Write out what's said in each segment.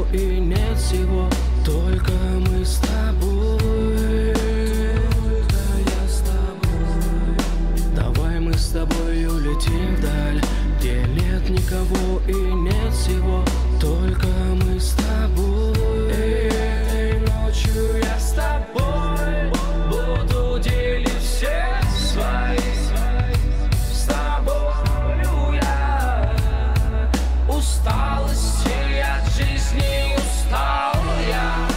и нет всего, только мы с тобой. Только я с тобой. Давай мы с тобой улетим вдаль, где нет никого и нет всего, только мы с тобой. И этой ночью я с тобой буду делить все свои. С тобою я усталости от жизни устал я.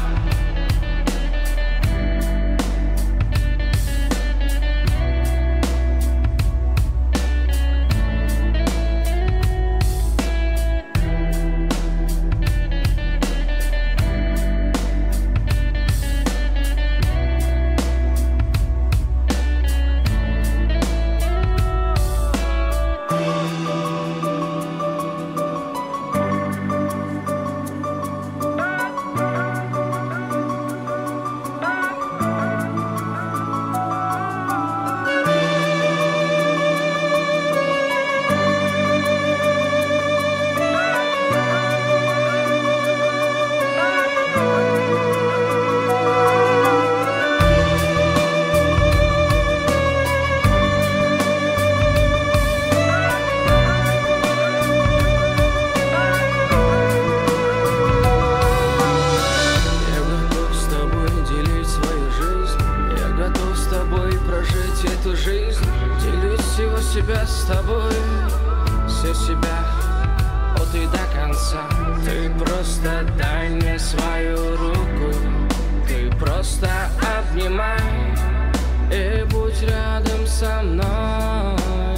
Эту жизнь, делить всего себя с тобой, все себя от и до конца. Ты просто дай мне свою руку, ты просто обнимай и будь рядом со мной.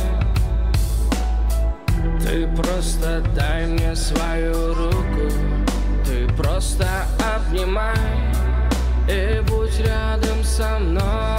Ты просто дай мне свою руку, ты просто обнимай и будь рядом со мной.